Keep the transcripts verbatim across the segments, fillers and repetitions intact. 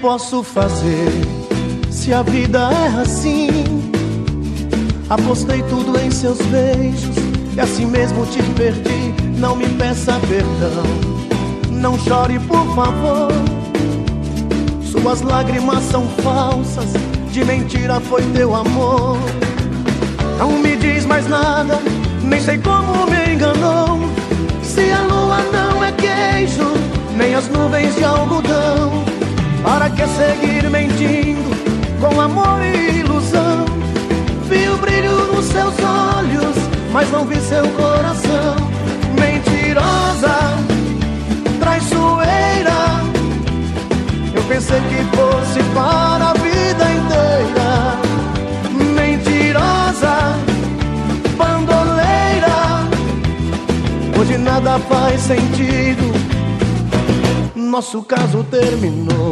posso fazer se a vida é assim? Apostei tudo em seus beijos e assim mesmo te perdi. Não me peça perdão, não chore por favor. Suas lágrimas são falsas, de mentira foi teu amor. Não me diz mais nada, nem sei como me enganou. Se a lua não é queijo, nem as nuvens de algodão, para que seguir mentindo com amor e ilusão? Vi o brilho nos seus olhos, mas não vi seu coração. Mentirosa, traiçoeira, eu pensei que fosse para a vida inteira. Mentirosa, bandoleira, hoje nada faz sentido, nosso caso terminou.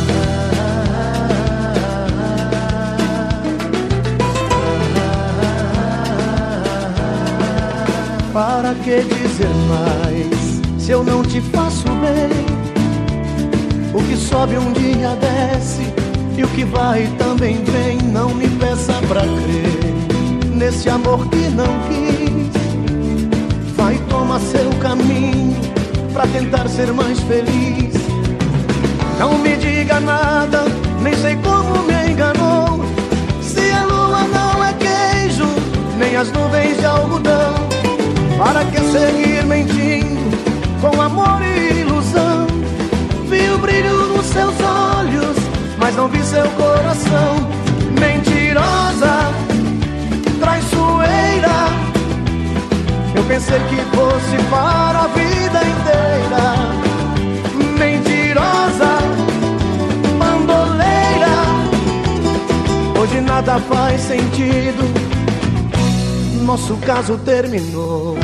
Para que dizer mais, se eu não te faço bem? O que sobe um dia desce, e o que vai também vem. Não me peça pra crer nesse amor que não quis. Vai tomar seu caminho pra tentar ser mais feliz. Não me diga nada, nem sei como me enganou. Se a lua não é queijo, nem as nuvens de algodão, para que seguir mentindo com amor e ilusão? Vi o brilho nos seus olhos, mas não vi seu coração. Mentirosa, traiçoeira, eu pensei que fosse para a vida inteira. Mentirosa, bandoleira, hoje nada faz sentido, nosso caso terminou.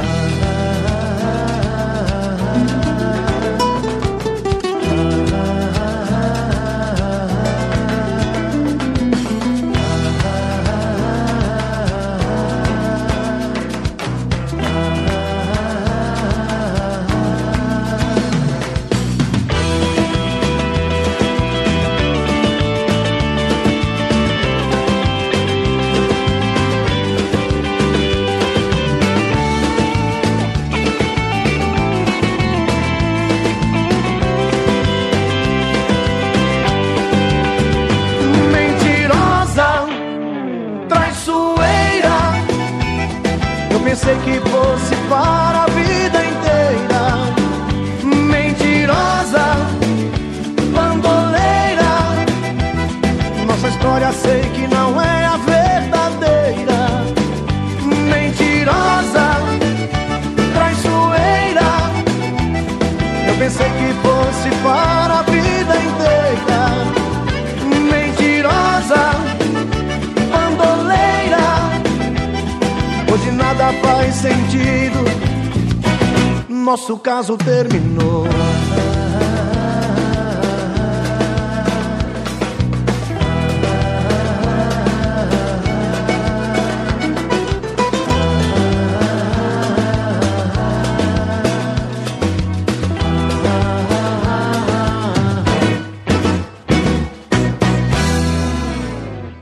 Pensei que fosse para a vida inteira. Mentirosa, bandoleira, nossa história sei que não é a verdadeira. Mentirosa, traiçoeira, eu pensei que fosse para a vida inteira. Mentirosa, bandoleira, hoje nada faz sentido, nosso caso terminou.